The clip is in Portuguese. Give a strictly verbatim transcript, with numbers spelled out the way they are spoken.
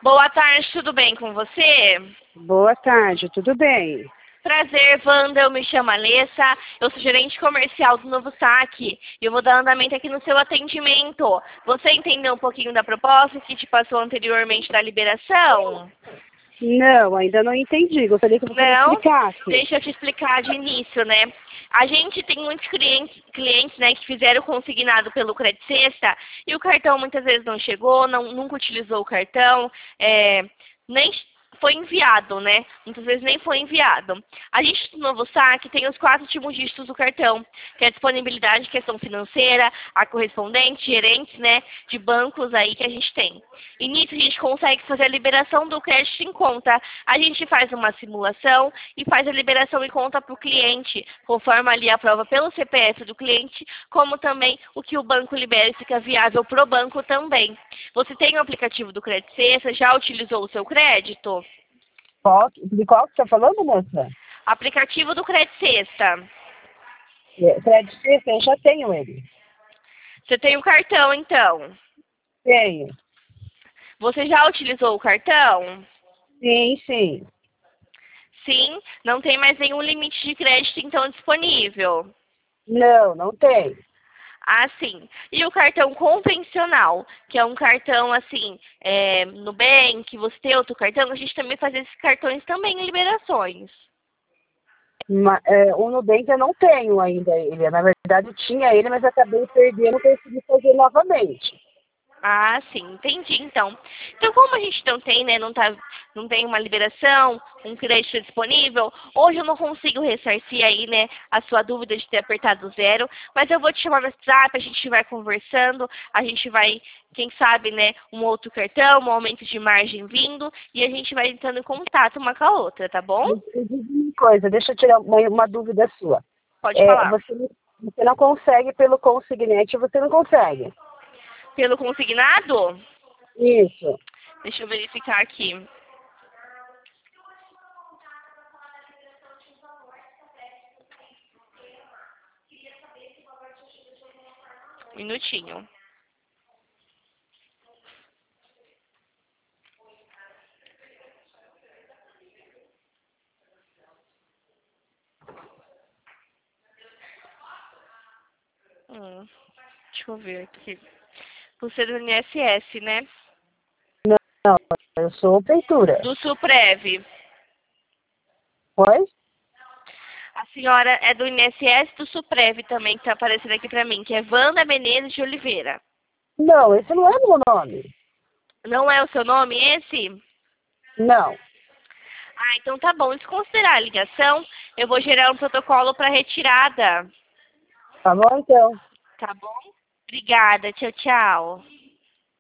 Boa tarde, tudo bem com você? Boa tarde, tudo bem? Prazer, Wanda, eu me chamo Alessa, eu sou gerente comercial do Novo Saque e eu vou dar andamento aqui no seu atendimento. Você entendeu um pouquinho da proposta que te passou anteriormente da liberação? Não, ainda não entendi, gostaria que você me Não? explicasse. Deixa eu te explicar de início, né? A gente tem muitos clientes, clientes né, que fizeram consignado pelo Credit Sexta e o cartão muitas vezes não chegou, não, nunca utilizou o cartão, é, nem foi enviado, né? Muitas vezes nem foi enviado. A gente do Novo Saque tem os quatro últimos dígitos do cartão, que é a disponibilidade, questão financeira, a correspondente, gerentes, né, de bancos aí que a gente tem. E nisso a gente consegue fazer a liberação do crédito em conta. A gente faz uma simulação e faz a liberação em conta para o cliente, conforme ali a prova pelo C P F do cliente, como também o que o banco libera e fica viável para o banco também. Você tem o aplicativo do Credit Sexta, já utilizou o seu crédito? Qual, de qual que você está falando, moça? Aplicativo do Credit Sexta. É, Credit Sexta, eu já tenho ele. Você tem o cartão, então? Tenho. Você já utilizou o cartão? Sim, sim. Sim, não tem mais nenhum limite de crédito, então, disponível. Não, não tem. Ah, sim. E o cartão convencional, que é um cartão, assim, é, Nubank, você tem outro cartão, a gente também faz esses cartões também em liberações. Ma, é, o Nubank eu não tenho ainda ele. Na verdade eu tinha ele, mas acabei perdendo e consegui fazer novamente. Ah, sim, entendi, então. Então, como a gente não tem, né, não, tá, não tem uma liberação, um crédito disponível, hoje eu não consigo ressarcir aí, né, a sua dúvida de ter apertado zero, mas eu vou te chamar no WhatsApp, a gente vai conversando, a gente vai, quem sabe, né, um outro cartão, um aumento de margem vindo, e a gente vai entrando em contato uma com a outra, tá bom? Me, me diz uma coisa, deixa eu tirar uma, uma dúvida sua. Pode É, falar. você, não- você não consegue pelo consignete, você não consegue. Pelo consignado? Isso. Deixa eu verificar aqui. Um minutinho. Hum, deixa eu ver aqui. Você é do I N S S, né? Não, eu sou feitura. Do Suprev. Oi? A senhora é do I N S S do Suprev também, que tá aparecendo aqui pra mim, que é Wanda Menezes de Oliveira. Não, esse não é meu nome. Não é o seu nome esse? Não. Ah, então tá bom. Desconsiderar a ligação, eu vou gerar um protocolo para retirada. Tá bom, então. Tá bom? Obrigada. Tchau, tchau.